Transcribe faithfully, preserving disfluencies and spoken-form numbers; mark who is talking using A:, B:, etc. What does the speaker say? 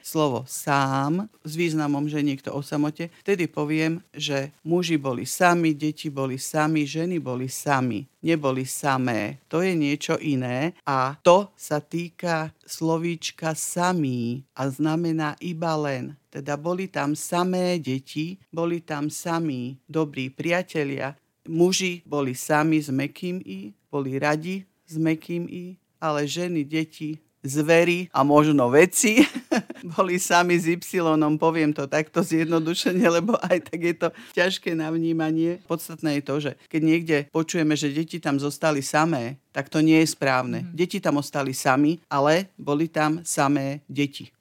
A: slovo sám s významom, že niekto o samote, vtedy poviem, že muži boli sami, deti boli sami, ženy boli sami, neboli samé. To je niečo iné a to sa týka slovíčka samý a znamená iba len. Teda boli tam samé deti, boli tam samí dobrí priatelia, muži boli sami s mäkkým i, boli radi s mäkkým i, ale ženy, deti, zvery a možno veci boli sami s ypsilonom, poviem to takto zjednodušene, lebo aj tak je to ťažké na vnímanie. Podstatné je to, že keď niekde počujeme, že deti tam zostali samé, tak to nie je správne. Mm. Deti tam ostali sami, ale boli tam samé deti.